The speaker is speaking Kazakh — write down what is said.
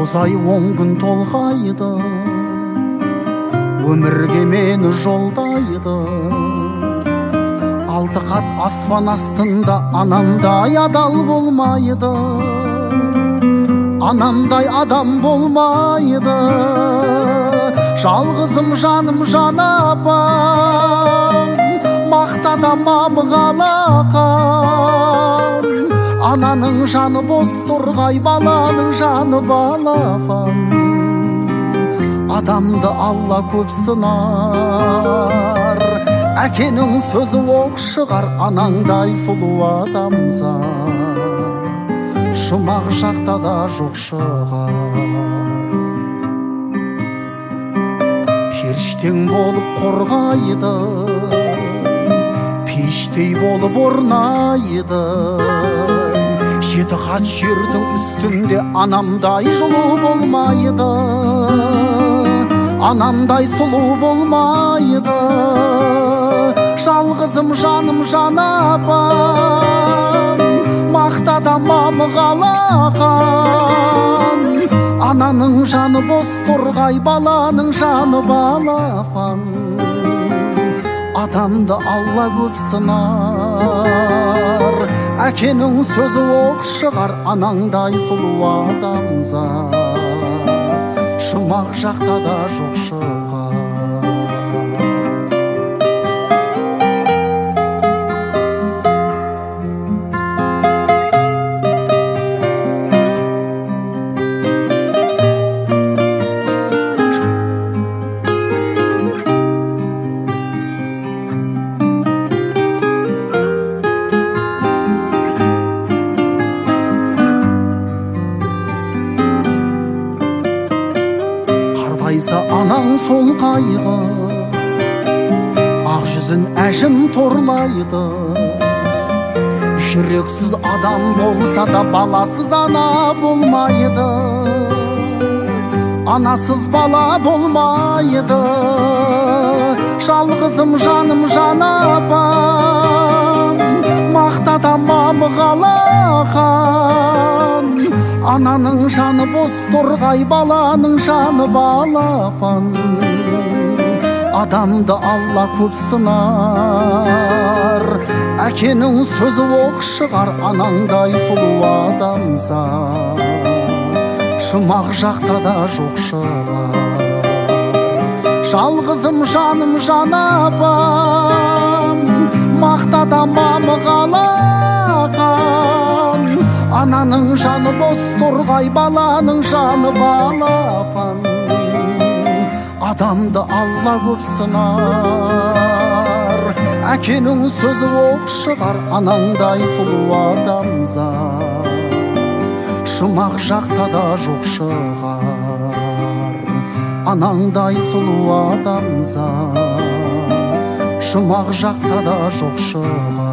тозай он күн толғайды, өмірге мені жолдайды. Алты қат аспан астында анамдай адал болмайды, анамдай адам болмайды. Жалғызым жаным жан апам, мақтада мамығалақан. Ананың жаны бос торғай, баланың жаны балапан. Адамды Алла көп сынар, әкенің сөзі оқ шығар. Анаңдай сұлу адамзат жұмақ жақта да жоқ шығар. Періштең болып қорғайды, пештей болып орнайды. Жеті қат жердің үстінде анамдай жылу болмайды, анамдай сұлу болмайды. Жалғызым жаным жан апам, мақтада мамығалақан. Ананың жаны бос торғай, баланың жаны балапан. Адамды Алла көп сынар, әкенің сөзі оқ шығар. Анаңдай сұлу адамзат жұмақ жақта да жоқ шығар. Анаң сол қайғы, ақ жүзін әжім торлайды. Жүрексіз адам болса да баласыз ана болмайды, анасыз бала болмайды. Жалғызым жаным жан апам, мақтада мамығалақан. Ананың жаны бос торғай, баланың жаны балапан. Адамды Алла көп сынар, әкенің сөзі оқ шығар. Анаңдай сұлу адамзат жұмақ жақта да жоқ шығар. Жалғызым жаным жан апам, мақтада мамығалақан. Ананың жаны бос торғай, баланың жаны балапан. Адамды Алла көп сынар, әкенің сөзі оқ шығар. Анаңдай сұлу адамзат жұмақ жақта да жоқ шығар. Анаңдай сұлу адамзат жұмақ жақта да жоқ шығар.